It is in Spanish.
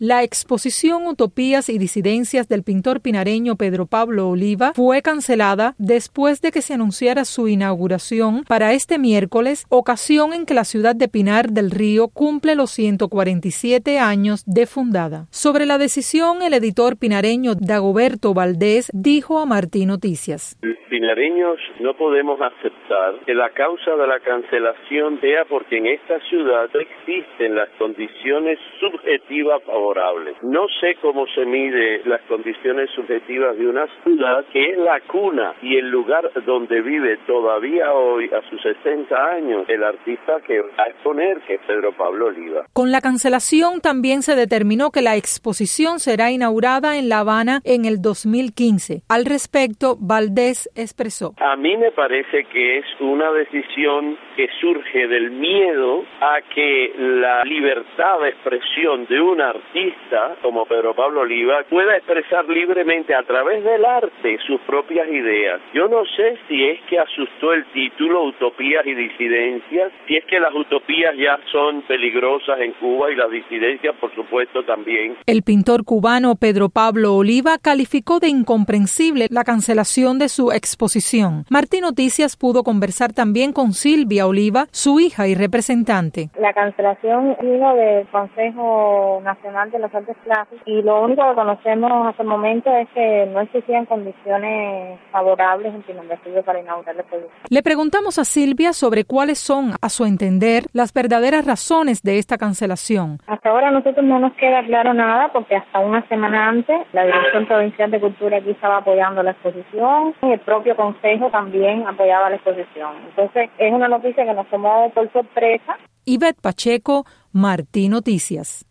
La exposición Utopías y Disidencias del pintor pinareño Pedro Pablo Oliva fue cancelada después de que se anunciara su inauguración para este miércoles, ocasión en que la ciudad de Pinar del Río cumple los 147 años de fundada. Sobre la decisión, el editor pinareño Dagoberto Valdés dijo a Martín Noticias: Pinareños no podemos aceptar que la causa de la cancelación sea porque en esta ciudad no existen las condiciones subjetivas favorables. No sé cómo se mide las condiciones subjetivas de una ciudad que es la cuna y el lugar donde vive todavía hoy, a sus 60 años, el artista que va a exponer, que es Pedro Pablo Oliva. Con la cancelación también se determinó que la exposición será inaugurada en La Habana en el 2015. Al respecto, Valdés expresó: a mí me parece que es una decisión que surge del miedo a que la libertad de expresión de un artista como Pedro Pablo Oliva pueda expresar libremente a través del arte sus propias ideas. Yo no sé si es que asustó el título Utopías y Disidencias, si es que las utopías ya son peligrosas en Cuba y las disidencias por supuesto también. El pintor cubano Pedro Pablo Oliva calificó de incomprensible la cancelación de su exposición. Martín Noticias pudo conversar también con Silvia Oliva, su hija y representante. La cancelación vino del Consejo Nacional de las Artes Plásticas y lo único que conocemos hasta el momento es que no existían condiciones favorables en Pinar del Río para inaugurar la exposición. Le preguntamos a Silvia sobre cuáles son, a su entender, las verdaderas razones de esta cancelación. Hasta ahora a nosotros no nos queda claro nada porque hasta una semana antes la Dirección Provincial de Cultura aquí estaba apoyando la exposición y el propio Consejo también apoyaba la exposición. Entonces es una noticia que nos tomó por sorpresa. Ivette Pacheco, Martín Noticias.